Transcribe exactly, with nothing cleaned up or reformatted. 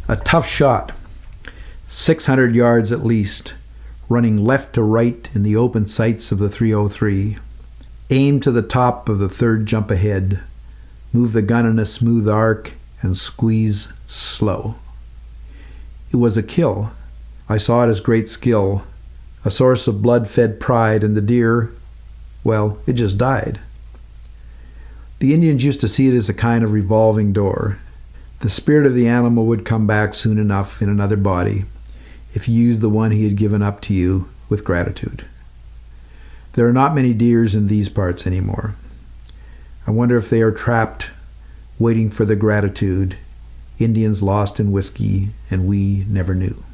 A tough shot, six hundred yards at least, running left to right in the open sights of the three oh three. Aim to the top of the third jump ahead. Move the gun in a smooth arc and squeeze slow. It was a kill. I saw it as great skill, a source of blood-fed pride, and the deer, well, it just died. The Indians used to see it as a kind of revolving door. The spirit of the animal would come back soon enough in another body if you used the one he had given up to you with gratitude. There are not many deers in these parts anymore. I wonder if they are trapped, waiting for the gratitude, Indians lost in whiskey and we never knew.